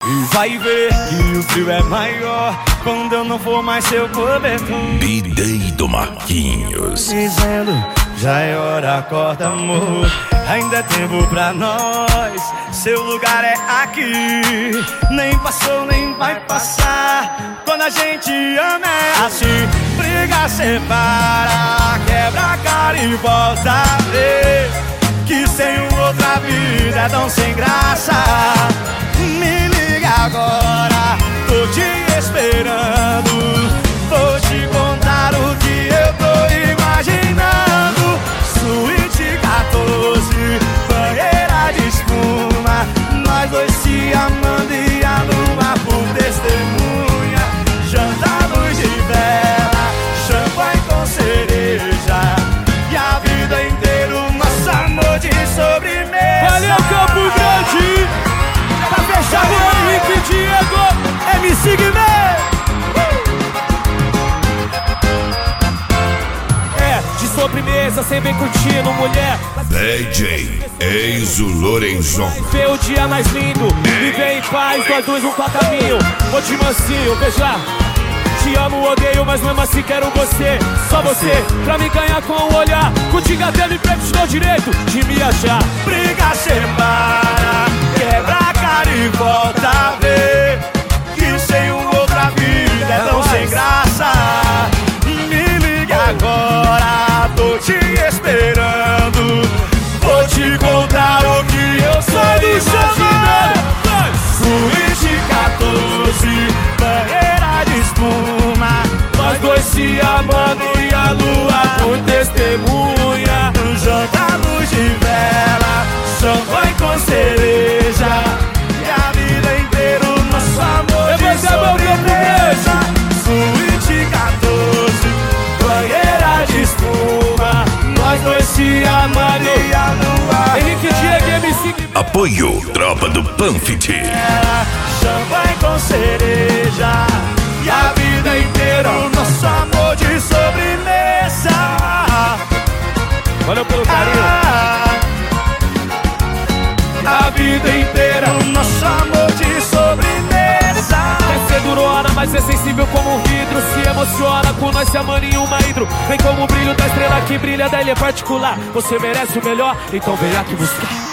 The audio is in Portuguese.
E vai ver que o frio é maior quando eu não for mais seu cobertor. B-Day do Marquinhos. Dizendo, já é hora, acorda amor. Ainda é tempo pra nós, seu lugar é aqui. Nem passou, nem vai passar. Quando a gente ama é assim. Briga, separa, quebra a cara e volta a ver que sem outra vida é tão sem graça. Me liga agora, tô te esperando. Vou te contar o que eu tô imaginando. Suíte 14, banheira de espuma, nós dois se amando e a lua por testemunha. Janta, luz de vela, champanhe com cereja, e a vida inteira o nosso amor de sobremesa. Valeu, Campo Grande! Pra fechar com Henrique Diego, MC Guimê! De sobremesa, sem bem curtindo, mulher. DJ Enzo Lorenzon. Vê o dia mais lindo, viver em paz, nós dois um pra caminho. Vou te mansinho, veja. Te amo, odeio, mas mesmo assim quero você. Só você, pra me ganhar com o olhar. Contigo até me pego, te dou direito de me achar. Briga, separa, quebra a cara e volta a ver que sem outra vida é tão sem graça. Me liga agora, tô te esperando. Vou te contar o que eu sou imaginando. Suíte 14, banheira de espuma, nós dois se amando e a lua por testemunha. Janta, luz de vela, champanhe com cereja, e a vida inteira o nosso amor de sobremesa. Suíte 14, banheira de espuma, nós dois se amando e a lua. Henrique Diego, MC. Apoio Tropa do Panfit. Champanhe com cereja, e a vida inteira o nosso amor de sobremesa. Valeu pelo carinho. A vida inteira o nosso amor de sobremesa. Quer ser durona, mas é sensível como um vidro. Se emociona com nós se amando em uma hidro. Vem como o brilho da estrela que brilha da ilha particular. Você merece o melhor, então vem aqui buscar.